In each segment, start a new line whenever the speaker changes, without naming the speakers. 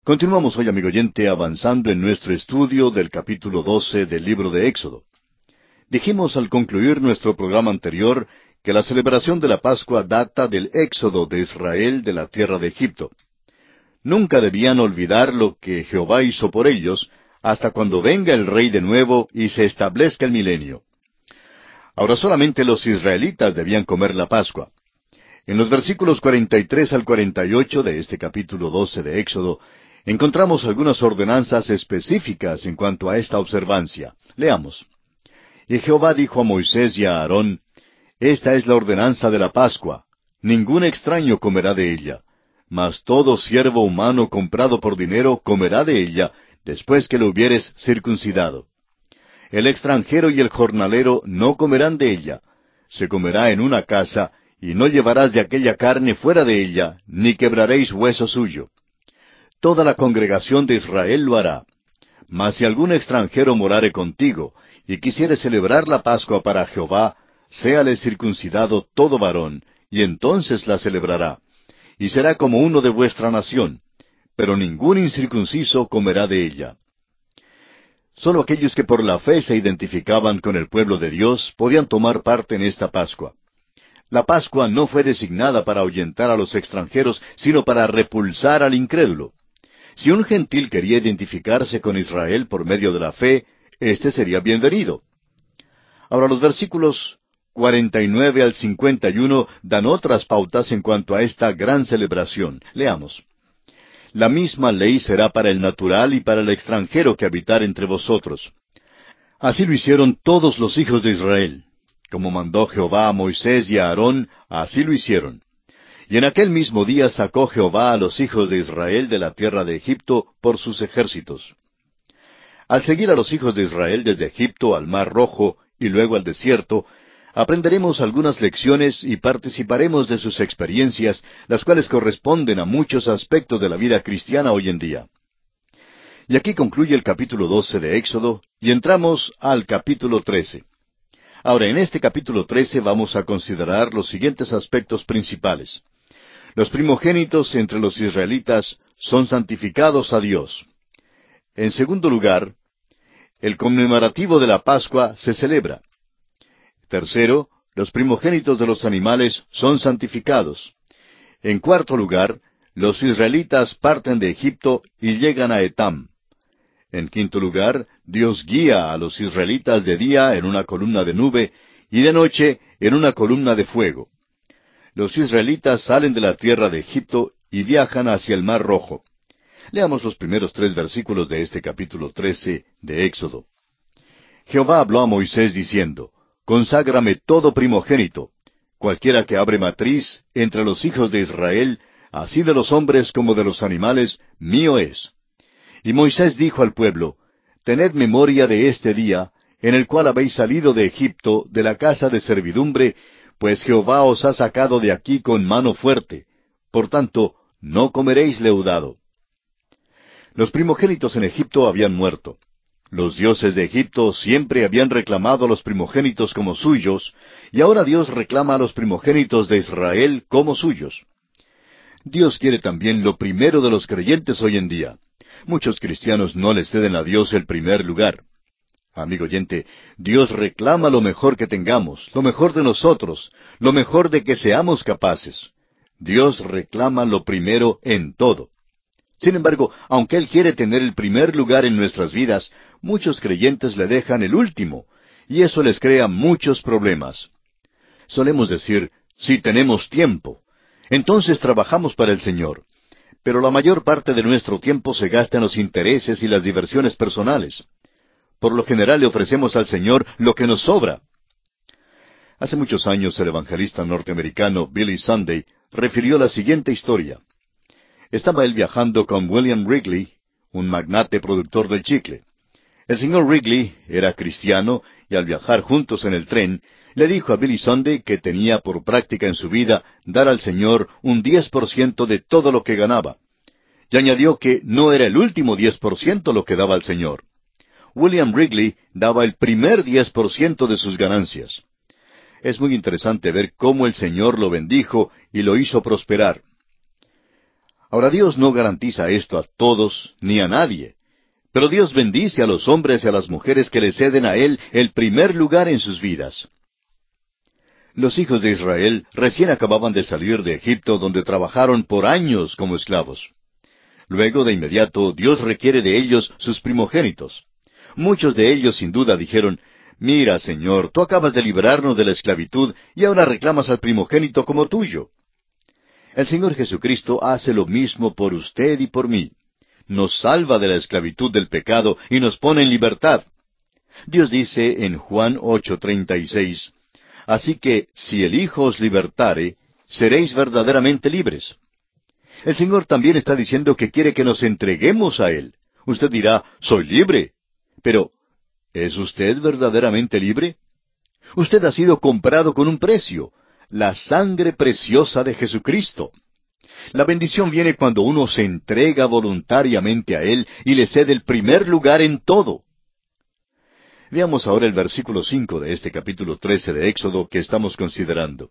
Continuamos hoy, amigo oyente, avanzando en nuestro estudio del capítulo 12 del libro de Éxodo. Dijimos al concluir nuestro programa anterior que la celebración de la Pascua data del éxodo de Israel de la tierra de Egipto. Nunca debían olvidar lo que Jehová hizo por ellos hasta cuando venga el Rey de nuevo y se establezca el milenio. Ahora solamente los israelitas debían comer la Pascua. En los versículos 43 al 48 de este capítulo 12 de Éxodo, encontramos algunas ordenanzas específicas en cuanto a esta observancia. Leamos. Y Jehová dijo a Moisés y a Aarón, Esta es la ordenanza de la Pascua. Ningún extraño comerá de ella, mas todo siervo humano comprado por dinero comerá de ella, después que lo hubieres circuncidado. El extranjero y el jornalero no comerán de ella. Se comerá en una casa, y no llevarás de aquella carne fuera de ella, ni quebraréis hueso suyo. Toda la congregación de Israel lo hará. Mas si algún extranjero morare contigo, y quisiere celebrar la Pascua para Jehová, séale circuncidado todo varón, y entonces la celebrará, y será como uno de vuestra nación, pero ningún incircunciso comerá de ella. Solo aquellos que por la fe se identificaban con el pueblo de Dios podían tomar parte en esta Pascua. La Pascua no fue designada para ahuyentar a los extranjeros, sino para repulsar al incrédulo. Si un gentil quería identificarse con Israel por medio de la fe, éste sería bienvenido. Ahora los versículos 49 al 51 dan otras pautas en cuanto a esta gran celebración. Leamos. La misma ley será para el natural y para el extranjero que habitar entre vosotros. Así lo hicieron todos los hijos de Israel. Como mandó Jehová a Moisés y a Aarón, así lo hicieron. Y en aquel mismo día sacó Jehová a los hijos de Israel de la tierra de Egipto por sus ejércitos. Al seguir a los hijos de Israel desde Egipto al Mar Rojo y luego al desierto, aprenderemos algunas lecciones y participaremos de sus experiencias, las cuales corresponden a muchos aspectos de la vida cristiana hoy en día. Y aquí concluye el capítulo 12 de Éxodo, y entramos al capítulo 13. Ahora, en este capítulo 13 vamos a considerar los siguientes aspectos principales. Los primogénitos entre los israelitas son santificados a Dios. En segundo lugar, el conmemorativo de la Pascua se celebra. Tercero, los primogénitos de los animales son santificados. En cuarto lugar, los israelitas parten de Egipto y llegan a Etam. En quinto lugar, Dios guía a los israelitas de día en una columna de nube y de noche en una columna de fuego. Los israelitas salen de la tierra de Egipto y viajan hacia el Mar Rojo. Leamos los primeros 3 versículos de este capítulo 13 de Éxodo. Jehová habló a Moisés diciendo, Conságrame todo primogénito, cualquiera que abre matriz entre los hijos de Israel, así de los hombres como de los animales, mío es. Y Moisés dijo al pueblo, Tened memoria de este día, en el cual habéis salido de Egipto, de la casa de servidumbre, pues Jehová os ha sacado de aquí con mano fuerte. Por tanto, no comeréis leudado. Los primogénitos en Egipto habían muerto. Los dioses de Egipto siempre habían reclamado a los primogénitos como suyos, y ahora Dios reclama a los primogénitos de Israel como suyos. Dios quiere también lo primero de los creyentes hoy en día. Muchos cristianos no le ceden a Dios el primer lugar. Amigo oyente, Dios reclama lo mejor que tengamos, lo mejor de nosotros, lo mejor de que seamos capaces. Dios reclama lo primero en todo. Sin embargo, aunque Él quiere tener el primer lugar en nuestras vidas, muchos creyentes le dejan el último, y eso les crea muchos problemas. Solemos decir, si tenemos tiempo, entonces trabajamos para el Señor. Pero la mayor parte de nuestro tiempo se gasta en los intereses y las diversiones personales. Por lo general le ofrecemos al Señor lo que nos sobra. Hace muchos años el evangelista norteamericano Billy Sunday refirió la siguiente historia. Estaba él viajando con William Wrigley, un magnate productor del chicle. El señor Wrigley era cristiano y al viajar juntos en el tren, le dijo a Billy Sunday que tenía por práctica en su vida dar al Señor un 10% de todo lo que ganaba. Y añadió que no era el último 10% lo que daba al Señor. William Wrigley daba el primer 10% de sus ganancias. Es muy interesante ver cómo el Señor lo bendijo y lo hizo prosperar. Ahora Dios no garantiza esto a todos ni a nadie, pero Dios bendice a los hombres y a las mujeres que le ceden a Él el primer lugar en sus vidas. Los hijos de Israel recién acababan de salir de Egipto, donde trabajaron por años como esclavos. Luego, de inmediato, Dios requiere de ellos sus primogénitos. Muchos de ellos sin duda dijeron, «Mira, Señor, tú acabas de librarnos de la esclavitud y ahora reclamas al primogénito como tuyo». El Señor Jesucristo hace lo mismo por usted y por mí. Nos salva de la esclavitud del pecado y nos pone en libertad. Dios dice en Juan 8:36, «Así que, si el Hijo os libertare, seréis verdaderamente libres». El Señor también está diciendo que quiere que nos entreguemos a Él. Usted dirá, «Soy libre». Pero, ¿es usted verdaderamente libre? Usted ha sido comprado con un precio, la sangre preciosa de Jesucristo. La bendición viene cuando uno se entrega voluntariamente a Él y le cede el primer lugar en todo. Veamos ahora el versículo 5 de este capítulo 13 de Éxodo que estamos considerando.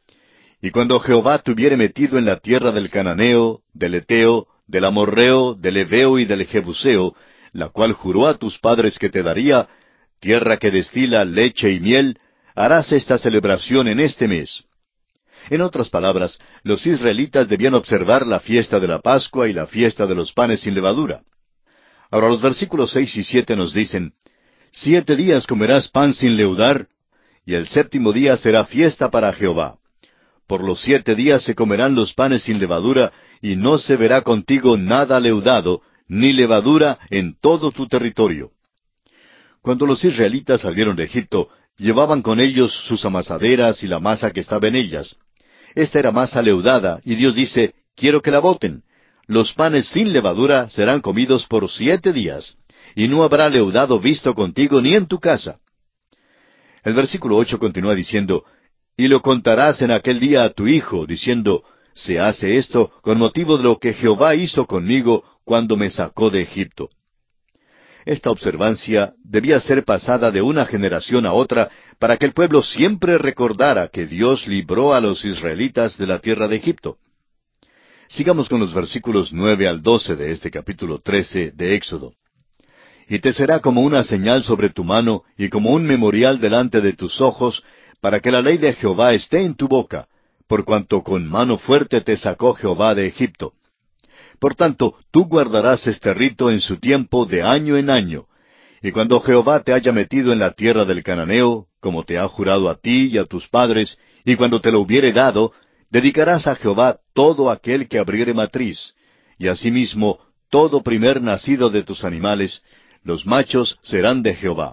«Y cuando Jehová te hubiere metido en la tierra del Cananeo, del Eteo, del Amorreo, del Heveo y del Jebuseo, la cual juró a tus padres que te daría, tierra que destila leche y miel, harás esta celebración en este mes». En otras palabras, los israelitas debían observar la fiesta de la Pascua y la fiesta de los panes sin levadura. Ahora los versículos 6 y 7 nos dicen, «7 días comerás pan sin leudar, y el séptimo día será fiesta para Jehová. Por los 7 días se comerán los panes sin levadura, y no se verá contigo nada leudado, ni levadura en todo tu territorio». Cuando los israelitas salieron de Egipto, llevaban con ellos sus amasaderas y la masa que estaba en ellas. Esta era masa leudada, y Dios dice, «Quiero que la boten. Los panes sin levadura serán comidos por 7 días, y no habrá leudado visto contigo ni en tu casa». El versículo 8 continúa diciendo, «Y lo contarás en aquel día a tu hijo, diciendo, se hace esto con motivo de lo que Jehová hizo conmigo cuando me sacó de Egipto». Esta observancia debía ser pasada de una generación a otra para que el pueblo siempre recordara que Dios libró a los israelitas de la tierra de Egipto. Sigamos con los versículos 9 al 12 de este capítulo 13 de Éxodo. «Y te será como una señal sobre tu mano y como un memorial delante de tus ojos, para que la ley de Jehová esté en tu boca, por cuanto con mano fuerte te sacó Jehová de Egipto. Por tanto, tú guardarás este rito en su tiempo de año en año. Y cuando Jehová te haya metido en la tierra del Cananeo, como te ha jurado a ti y a tus padres, y cuando te lo hubiere dado, dedicarás a Jehová todo aquel que abriere matriz, y asimismo todo primer nacido de tus animales, los machos serán de Jehová».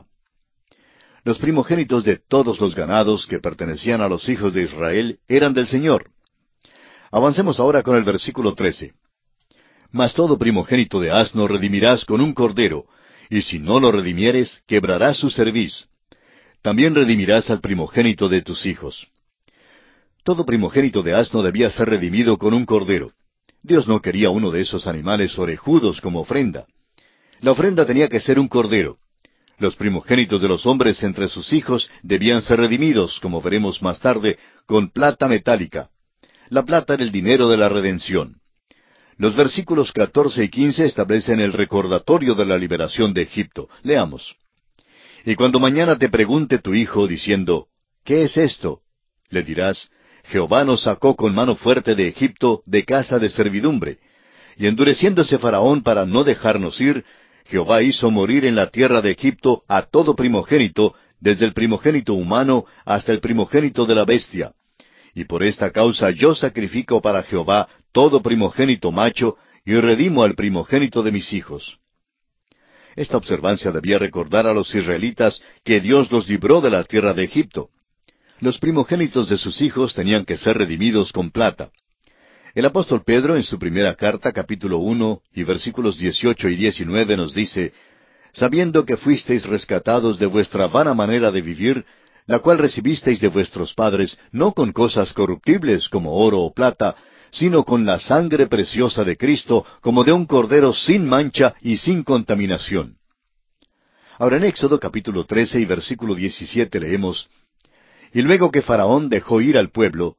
Los primogénitos de todos los ganados que pertenecían a los hijos de Israel eran del Señor. Avancemos ahora con el versículo 13. «Mas todo primogénito de asno redimirás con un cordero, y si no lo redimieres, quebrarás su cerviz. También redimirás al primogénito de tus hijos». Todo primogénito de asno debía ser redimido con un cordero. Dios no quería uno de esos animales orejudos como ofrenda. La ofrenda tenía que ser un cordero. Los primogénitos de los hombres entre sus hijos debían ser redimidos, como veremos más tarde, con plata metálica. La plata era el dinero de la redención. Los versículos 14 y 15 establecen el recordatorio de la liberación de Egipto. Leamos. «Y cuando mañana te pregunte tu hijo, diciendo, ¿qué es esto?, le dirás, Jehová nos sacó con mano fuerte de Egipto, de casa de servidumbre. Y endureciéndose Faraón para no dejarnos ir, Jehová hizo morir en la tierra de Egipto a todo primogénito, desde el primogénito humano hasta el primogénito de la bestia. Y por esta causa yo sacrifico para Jehová todo primogénito macho, y redimo al primogénito de mis hijos». Esta observancia debía recordar a los israelitas que Dios los libró de la tierra de Egipto. Los primogénitos de sus hijos tenían que ser redimidos con plata. El apóstol Pedro, en su primera carta, capítulo 1, y versículos 18 y 19, nos dice, «Sabiendo que fuisteis rescatados de vuestra vana manera de vivir, la cual recibisteis de vuestros padres, no con cosas corruptibles como oro o plata, sino con la sangre preciosa de Cristo, como de un cordero sin mancha y sin contaminación». Ahora en Éxodo capítulo 13 y versículo 17 leemos, «Y luego que Faraón dejó ir al pueblo,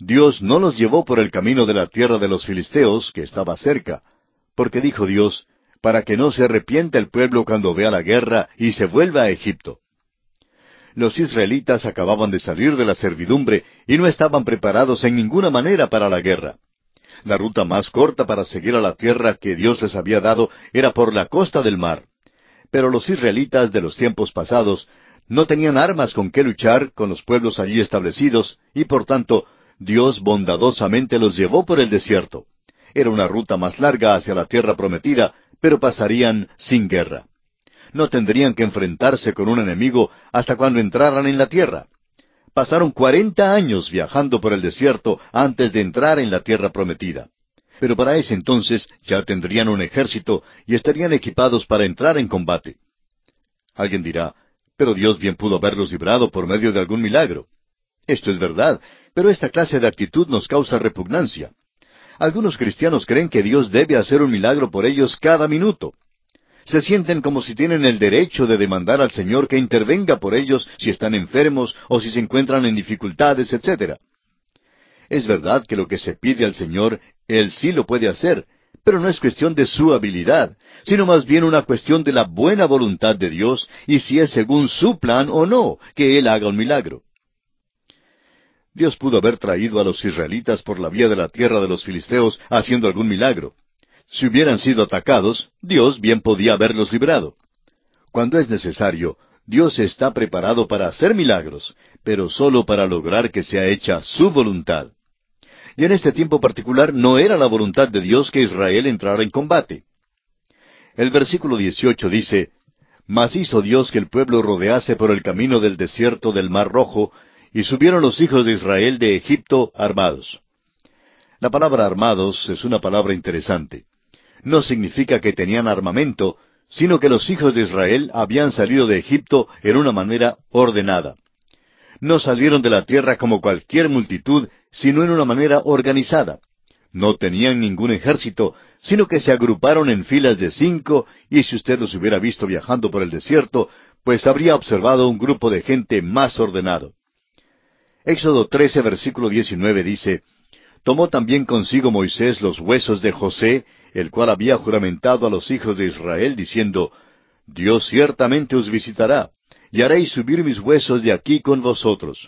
Dios no los llevó por el camino de la tierra de los filisteos, que estaba cerca, porque dijo Dios, para que no se arrepienta el pueblo cuando vea la guerra y se vuelva a Egipto. Los israelitas acababan de salir de la servidumbre y no estaban preparados en ninguna manera para la guerra. La ruta más corta para seguir a la tierra que Dios les había dado era por la costa del mar. Pero los israelitas de los tiempos pasados no tenían armas con que luchar con los pueblos allí establecidos, y por tanto Dios bondadosamente los llevó por el desierto. Era una ruta más larga hacia la tierra prometida, pero pasarían sin guerra. No tendrían que enfrentarse con un enemigo hasta cuando entraran en la tierra. Pasaron 40 años viajando por el desierto antes de entrar en la tierra prometida. Pero para ese entonces ya tendrían un ejército y estarían equipados para entrar en combate. Alguien dirá, pero Dios bien pudo haberlos librado por medio de algún milagro. Esto es verdad, pero esta clase de actitud nos causa repugnancia. Algunos cristianos creen que Dios debe hacer un milagro por ellos cada minuto. Se sienten como si tienen el derecho de demandar al Señor que intervenga por ellos si están enfermos o si se encuentran en dificultades, etc. Es verdad que lo que se pide al Señor, Él sí lo puede hacer, pero no es cuestión de su habilidad, sino más bien una cuestión de la buena voluntad de Dios y si es según su plan o no que Él haga un milagro. Dios pudo haber traído a los israelitas por la vía de la tierra de los filisteos haciendo algún milagro. Si hubieran sido atacados, Dios bien podía haberlos librado. Cuando es necesario, Dios está preparado para hacer milagros, pero solo para lograr que sea hecha su voluntad. Y en este tiempo particular no era la voluntad de Dios que Israel entrara en combate. El versículo 18 dice, Mas hizo Dios que el pueblo rodease por el camino del desierto del Mar Rojo, y subieron los hijos de Israel de Egipto armados. La palabra armados es una palabra interesante. No significa que tenían armamento, sino que los hijos de Israel habían salido de Egipto en una manera ordenada. No salieron de la tierra como cualquier multitud, sino en una manera organizada. No tenían ningún ejército, sino que se agruparon en filas de 5, y si usted los hubiera visto viajando por el desierto, pues habría observado un grupo de gente más ordenado. Éxodo 13, versículo 19 dice, Tomó también consigo Moisés los huesos de José, el cual había juramentado a los hijos de Israel, diciendo, Dios ciertamente os visitará, y haréis subir mis huesos de aquí con vosotros.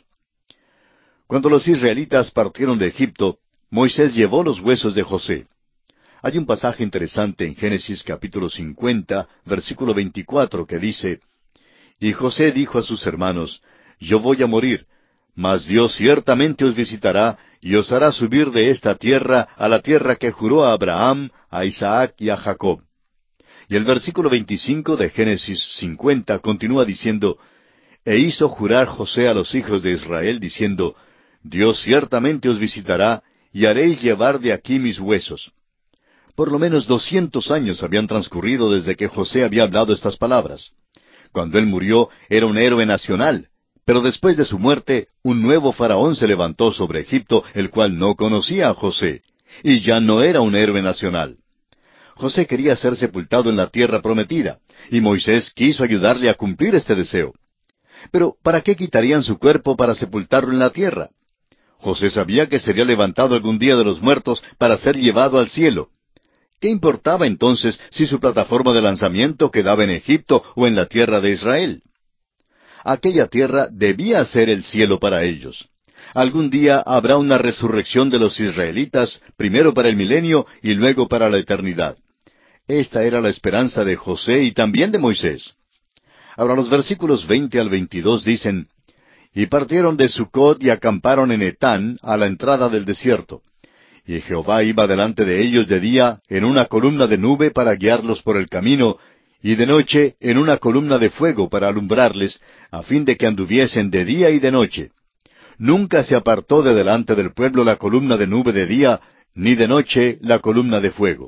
Cuando los israelitas partieron de Egipto, Moisés llevó los huesos de José. Hay un pasaje interesante en Génesis capítulo 50, versículo 24, que dice, Y José dijo a sus hermanos, Yo voy a morir, mas Dios ciertamente os visitará, y os hará subir de esta tierra a la tierra que juró a Abraham, a Isaac y a Jacob. Y el versículo 25 de Génesis 50 continúa diciendo, E hizo jurar José a los hijos de Israel, diciendo, Dios ciertamente os visitará, y haréis llevar de aquí mis huesos. Por lo menos 200 años habían transcurrido desde que José había hablado estas palabras. Cuando él murió, era un héroe nacional. Pero después de su muerte, un nuevo faraón se levantó sobre Egipto, el cual no conocía a José, y ya no era un héroe nacional. José quería ser sepultado en la tierra prometida, y Moisés quiso ayudarle a cumplir este deseo. Pero, ¿para qué quitarían su cuerpo para sepultarlo en la tierra? José sabía que sería levantado algún día de los muertos para ser llevado al cielo. ¿Qué importaba entonces si su plataforma de lanzamiento quedaba en Egipto o en la tierra de Israel? Aquella tierra debía ser el cielo para ellos. Algún día habrá una resurrección de los israelitas, primero para el milenio y luego para la eternidad. Esta era la esperanza de José y también de Moisés. Ahora los versículos 20 al 22 dicen, Y partieron de Sucot y acamparon en Etán, a la entrada del desierto. Y Jehová iba delante de ellos de día en una columna de nube para guiarlos por el camino, y de noche en una columna de fuego para alumbrarles, a fin de que anduviesen de día y de noche. Nunca se apartó de delante del pueblo la columna de nube de día, ni de noche la columna de fuego.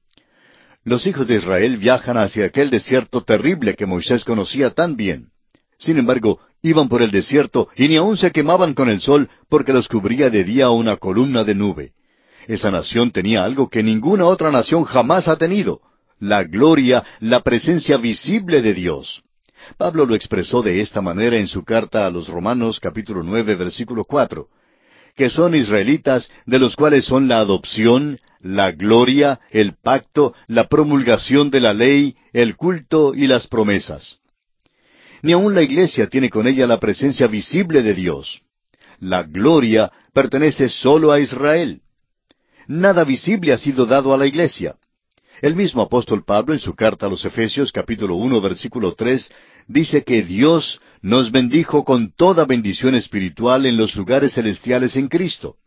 Los hijos de Israel viajan hacia aquel desierto terrible que Moisés conocía tan bien. Sin embargo, iban por el desierto y ni aun se quemaban con el sol porque los cubría de día una columna de nube. Esa nación tenía algo que ninguna otra nación jamás ha tenido: la gloria, la presencia visible de Dios. Pablo lo expresó de esta manera en su carta a los Romanos capítulo 9, versículo 4. que son israelitas, de los cuales son la adopción, la gloria, el pacto, la promulgación de la ley, el culto y las promesas. Ni aun la iglesia tiene con ella la presencia visible de Dios. La gloria pertenece solo a Israel. Nada visible ha sido dado a la iglesia. El mismo apóstol Pablo, en su carta a los Efesios, capítulo 1, versículo 3, dice que Dios nos bendijo con toda bendición espiritual en los lugares celestiales en Cristo.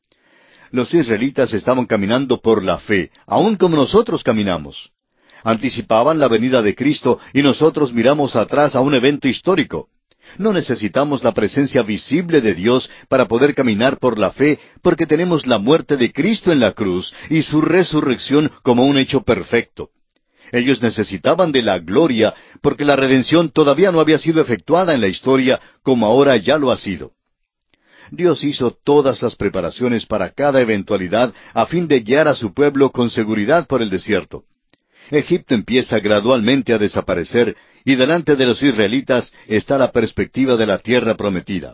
Los israelitas estaban caminando por la fe, aun como nosotros caminamos. Anticipaban la venida de Cristo y nosotros miramos atrás a un evento histórico. No necesitamos la presencia visible de Dios para poder caminar por la fe, porque tenemos la muerte de Cristo en la cruz y su resurrección como un hecho perfecto. Ellos necesitaban de la gloria, porque la redención todavía no había sido efectuada en la historia, como ahora ya lo ha sido. Dios hizo todas las preparaciones para cada eventualidad a fin de guiar a su pueblo con seguridad por el desierto. Egipto empieza gradualmente a desaparecer y delante de los israelitas está la perspectiva de la tierra prometida.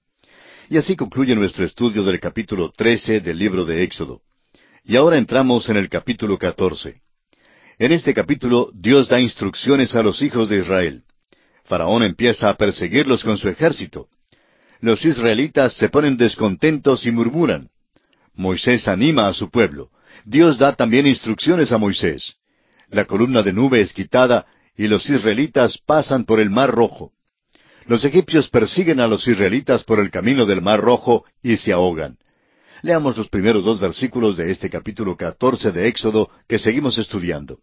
Y así concluye nuestro estudio del capítulo 13 del libro de Éxodo. Y ahora entramos en el capítulo 14. En este capítulo Dios da instrucciones a los hijos de Israel. Faraón empieza a perseguirlos con su ejército. Los israelitas se ponen descontentos y murmuran. Moisés anima a su pueblo. Dios da también instrucciones a Moisés. La columna de nube es quitada y los israelitas pasan por el Mar Rojo. Los egipcios persiguen a los israelitas por el camino del Mar Rojo y se ahogan. Leamos los primeros 2 versículos de este capítulo 14 de Éxodo que seguimos estudiando.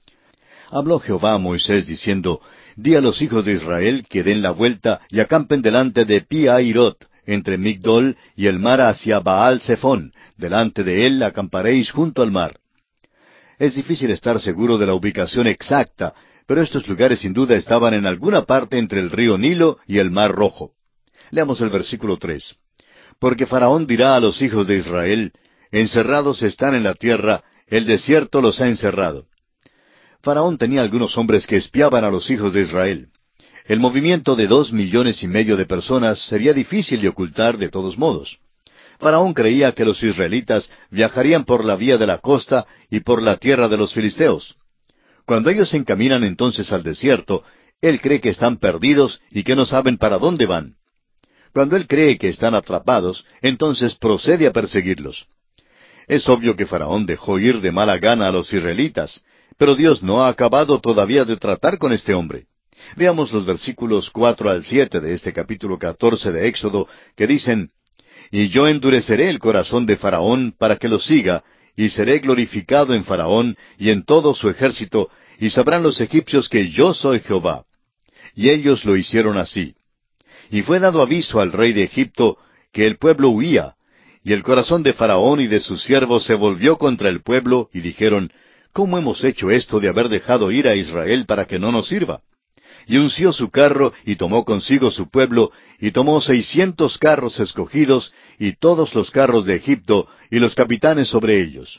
Habló Jehová a Moisés diciendo, Di a los hijos de Israel que den la vuelta y acampen delante de Pi-Hahirot, entre Migdol y el mar hacia Baal-Zephón. Delante de él acamparéis junto al mar. Es difícil estar seguro de la ubicación exacta, pero estos lugares sin duda estaban en alguna parte entre el río Nilo y el Mar Rojo. Leamos el versículo 3. Porque Faraón dirá a los hijos de Israel, Encerrados están en la tierra, el desierto los ha encerrado. Faraón tenía algunos hombres que espiaban a los hijos de Israel. El movimiento de 2,5 millones de personas sería difícil de ocultar de todos modos. Faraón creía que los israelitas viajarían por la vía de la costa y por la tierra de los filisteos. Cuando ellos se encaminan entonces al desierto, él cree que están perdidos y que no saben para dónde van. Cuando él cree que están atrapados, entonces procede a perseguirlos. Es obvio que Faraón dejó ir de mala gana a los israelitas, pero Dios no ha acabado todavía de tratar con este hombre. Veamos los versículos 4 al 7 de este capítulo 14 de Éxodo, que dicen, Y yo endureceré el corazón de Faraón para que lo siga, y seré glorificado en Faraón y en todo su ejército, y sabrán los egipcios que yo soy Jehová. Y ellos lo hicieron así. Y fue dado aviso al rey de Egipto que el pueblo huía, y el corazón de Faraón y de sus siervos se volvió contra el pueblo, y dijeron, ¿Cómo hemos hecho esto de haber dejado ir a Israel para que no nos sirva? Y unció su carro, y tomó consigo su pueblo, y tomó 600 carros escogidos, y todos los carros de Egipto, y los capitanes sobre ellos.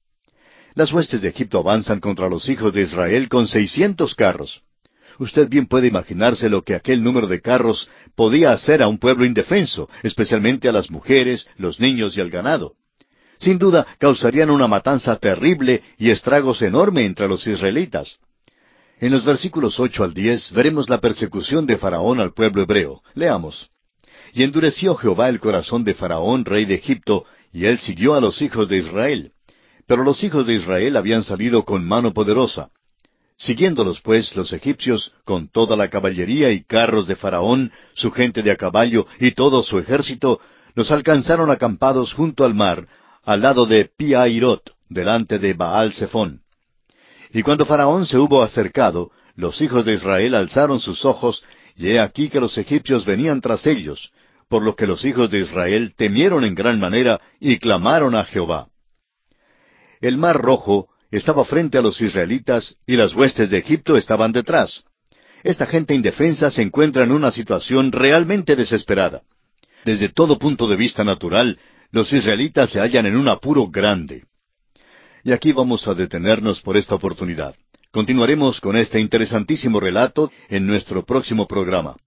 Las huestes de Egipto avanzan contra los hijos de Israel con 600 carros. Usted bien puede imaginarse lo que aquel número de carros podía hacer a un pueblo indefenso, especialmente a las mujeres, los niños y al ganado. Sin duda, causarían una matanza terrible y estragos enormes entre los israelitas. En los versículos 8 al 10 veremos la persecución de Faraón al pueblo hebreo. Leamos. Y endureció Jehová el corazón de Faraón, rey de Egipto, y él siguió a los hijos de Israel. Pero los hijos de Israel habían salido con mano poderosa. Siguiéndolos pues los egipcios, con toda la caballería y carros de Faraón, su gente de a caballo y todo su ejército, los alcanzaron acampados junto al mar, al lado de Pi-Hahirot, delante de Baal-Zephón. Y cuando Faraón se hubo acercado, los hijos de Israel alzaron sus ojos, y he aquí que los egipcios venían tras ellos, por lo que los hijos de Israel temieron en gran manera y clamaron a Jehová. El Mar Rojo estaba frente a los israelitas y las huestes de Egipto estaban detrás. Esta gente indefensa se encuentra en una situación realmente desesperada. Desde todo punto de vista natural, los israelitas se hallan en un apuro grande. Y aquí vamos a detenernos por esta oportunidad. Continuaremos con este interesantísimo relato en nuestro próximo programa.